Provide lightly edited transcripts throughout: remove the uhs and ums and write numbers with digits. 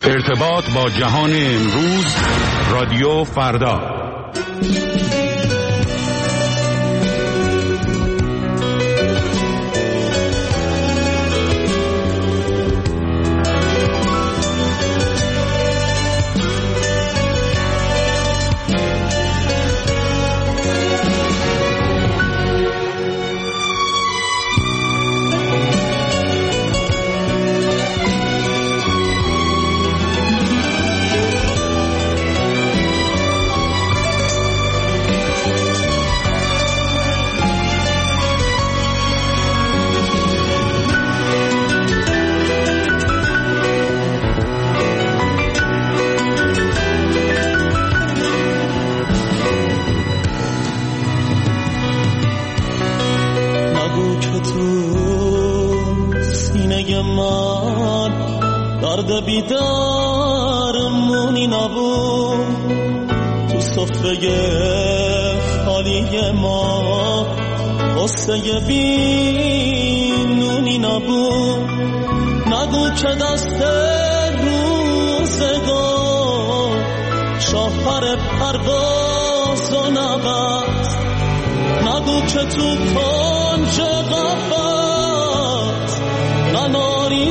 ارتباط با جهان امروز، رادیو فردا. درد بیدارمونی نبود، تو صفحه خالی ما قصه بینونی نبود. نگو که دست روزگار شاهپر پرواز و نبست، نگو که تو کنج قفس نناری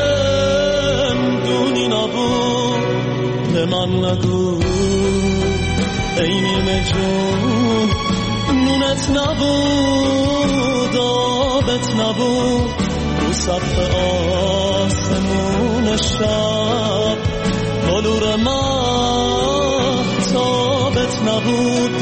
زندونی نبود. به من نگو ای نیمه جون نونت نبود، آبت نبود، رو سقف آسمون شب بلور مهتابت نبود.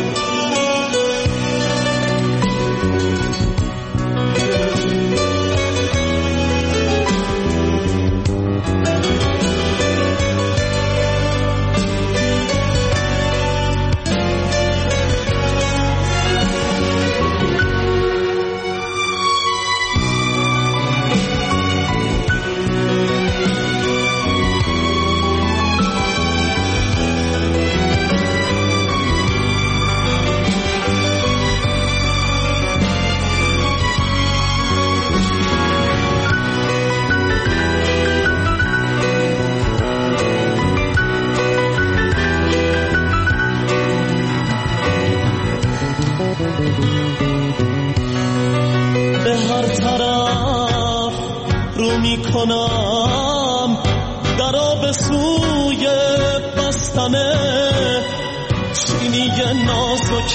به هر طرف رو میکنم درا به سوی بستنه، چینی نازک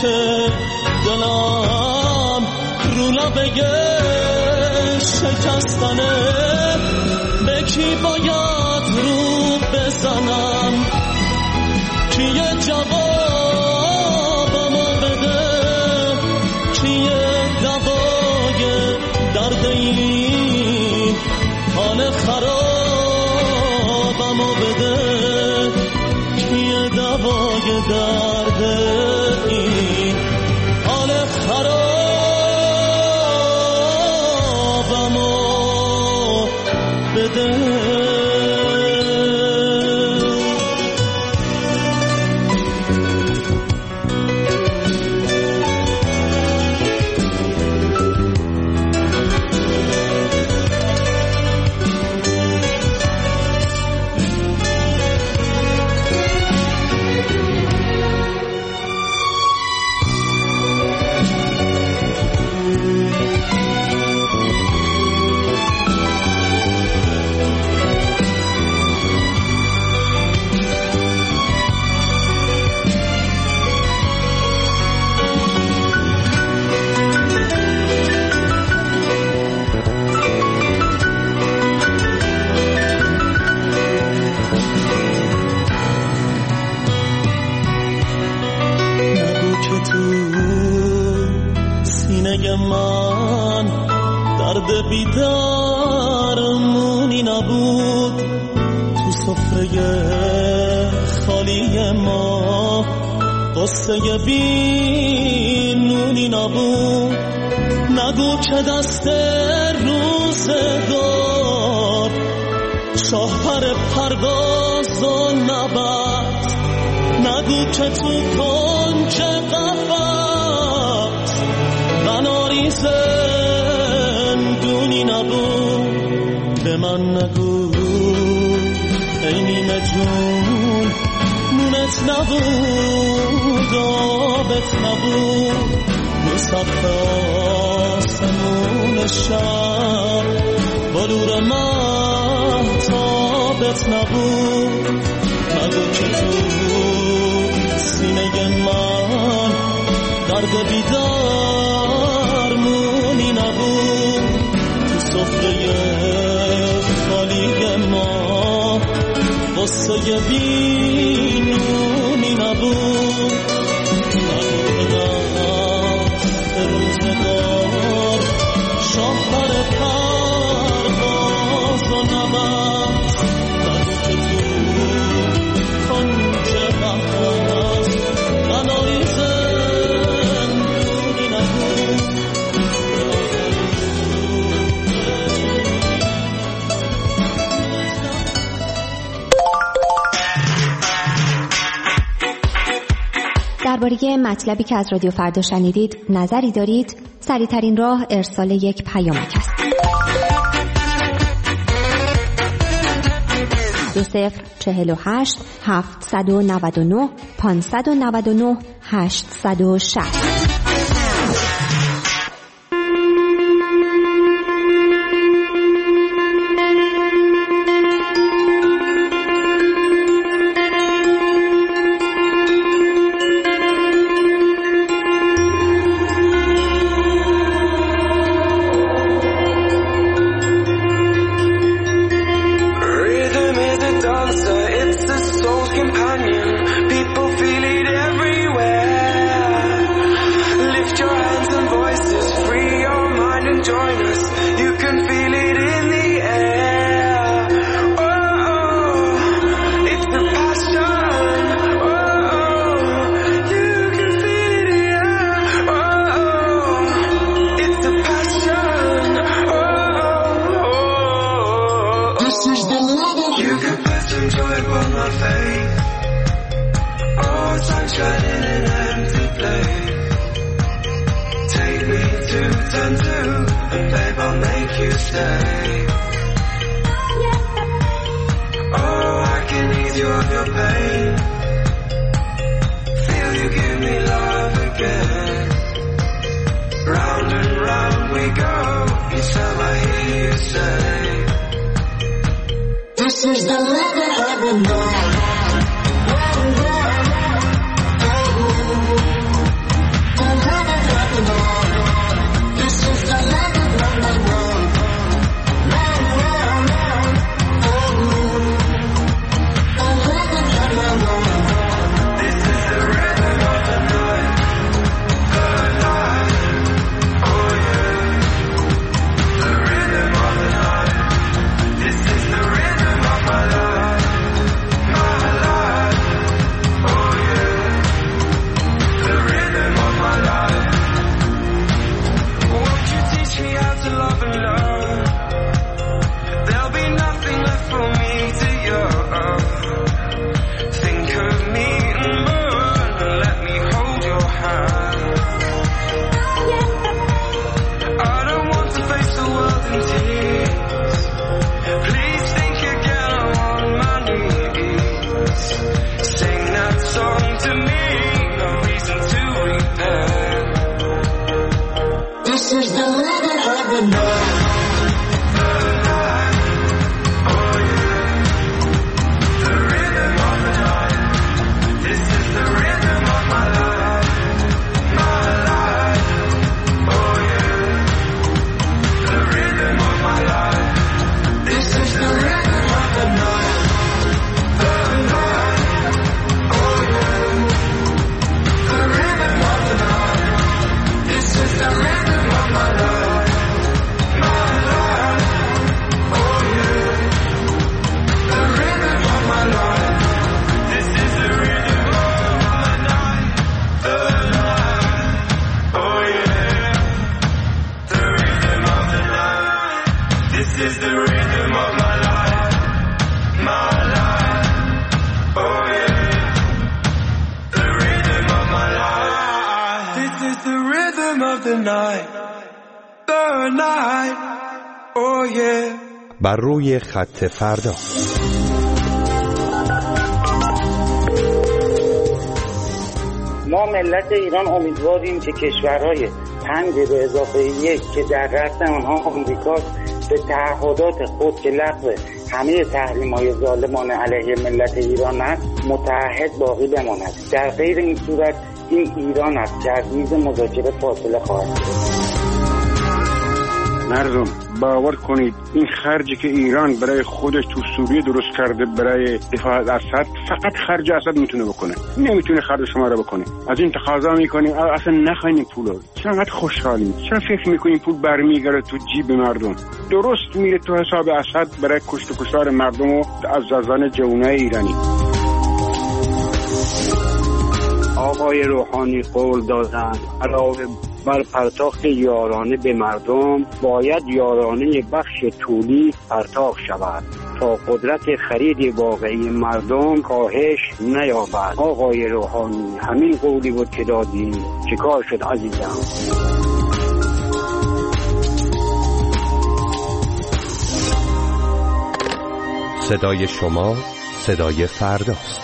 دلم رو لبه شکستنه. به کی باید رو بزنم کیه جوابمو بده، کیه دوای درد این حال خرابمو بده، کیه دوای درد این حال خرابمو بده. من درد بیدارمونی نبود، تو سفره خالی ما قصه بینونی نبود. نگو که دست روزگار شاهپر پرواز و نبست، نگو که تو کنج قفس بناری زندونی نبود. به من نگو ای نیمه جون نونت نبود آبت نبود میساخت آسمون شب بلور مهتابت نبود نگو که تو سینه من درد بیدارمونی نبود تو سفره خالی ما قصه بینونی نبود نگو که دست روزگار شاهر پرواز و نبست نگو که تو کنج بحث غنایی زندونی نبود درباره مطلبی که از رادیو فردا شنیدید نظری دارید؟ سریع‌ترین راه ارسال یک پیامک است. 2048 799 599 860. بر روی خط فردا. ما ملت ایران امیدواریم که کشورهای 5 به اضافه 1 که در رأس آنها آمریکاست به تعهدات خود که لغو همه تحریم‌های ظالمانه علیه ملت ایران است متعهد باقی بماند. در غیر این صورت این ایران است که از میز مذاکره فاصله خواهد گرفت. مردم باور کنید این خرجی که ایران برای خودش تو سوریه درست کرده برای دفاع از اسد فقط خرج اسد میتونه بکنه، نمیتونه خرج شما رو بکنه. از این تقاضا میکنیم اصلا نخواین این پولو. چقدر خوشحالیم، چرا فکر میکنیم پول برمیگره تو جیب مردم؟ درست میره تو حساب اسد برای کشت و کشتار مردم و عزازان جوانای ایرانی. آقای روحانی قول دادند علاوه بر پرداخت یارانه به مردم باید یارانه بخش طولی پرداخت شود تا قدرت خرید واقعی مردم کاهش نیابد. آقای روحانی همین قولی بود که دادی، چیکار شد عزیزم؟ صدای شما صدای فرداست.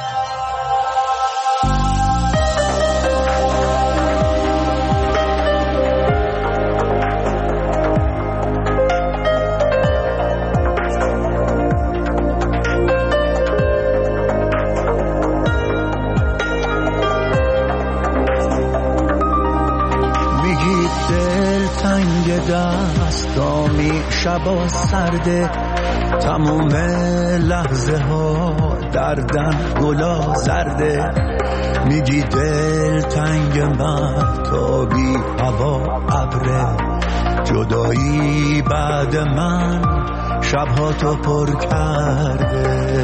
دستامی شبا سرده تموم لحظه ها دردم گلا زرده میگی دل تنگ من تا بی هوا ابره جدایی بعد من شبها تو پر کرده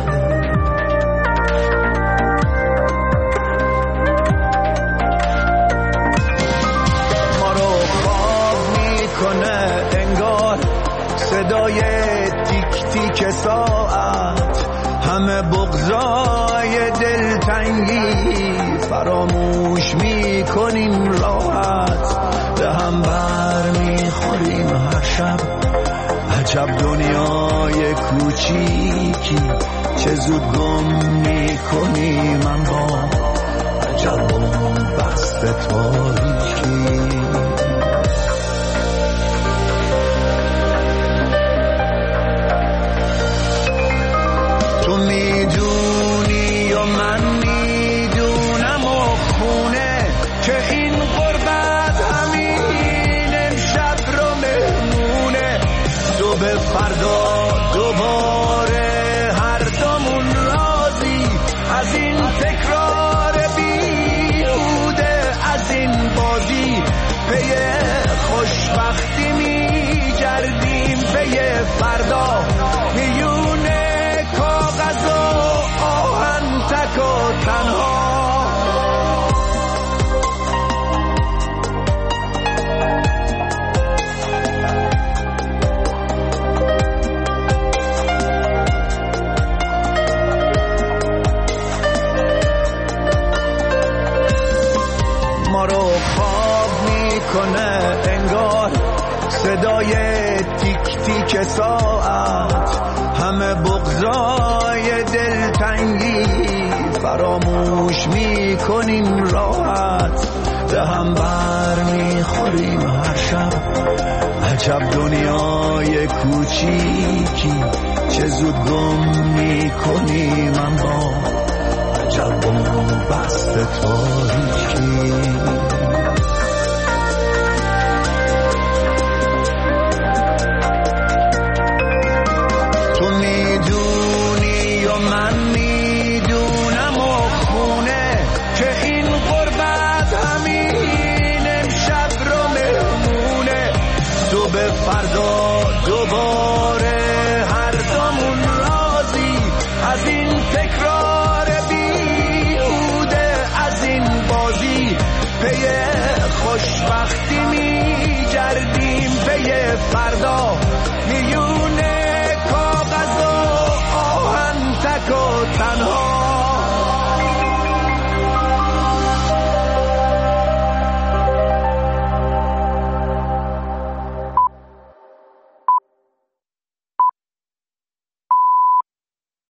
صدای تیک تیک ساعت همه بغضای دلتنگی فراموش میکنیم راحت به هم بر میخوریم هر شب عجب دنیای کوچیکی چه زود گم میکنیم اما عجب بست تاریکی تو میدونی و من میدونم و خونه که این غربت همین امشب رو مهمونه تو به فردا دوباره هر دومون راضی از این تکرار بیهوده از این بازی پی خوشبختی میگردیم پی فردا میونه کاغذ و آهن تک و تنها ما رو خواب میکنه انگار صدای تیک تیک ساعت همه بغضای دلتنگی فراموش میکنیم راحت به هم بر میخوریم هر شب عجب دنیای کوچیکی چه زود گم میکنیم اما عجب بست تاریکی